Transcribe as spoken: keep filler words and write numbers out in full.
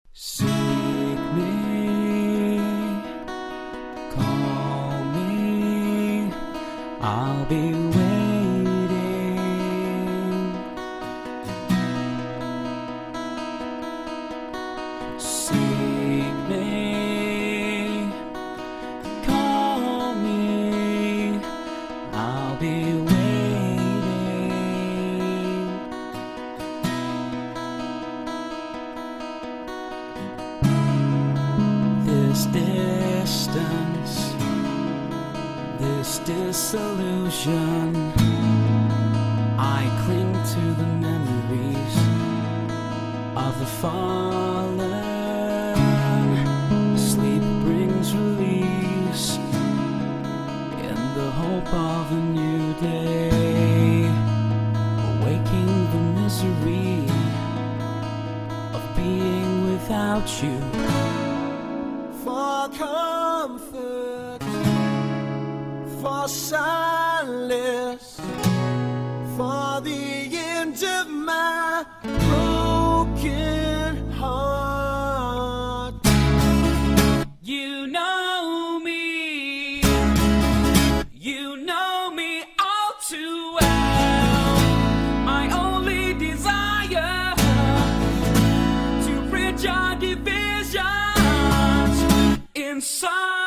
Seek me, call me, I'll be waiting. Seek me, call me, I'll be waiting. This distance, this disillusion, I cling to the memories of the fallen. Sleep brings release in the hope of a new day, awaking the misery of being without you. For comfort, for solace, for the end of my broken heart. You know me, you know me all too well. I only desire to bridge our divisions inside.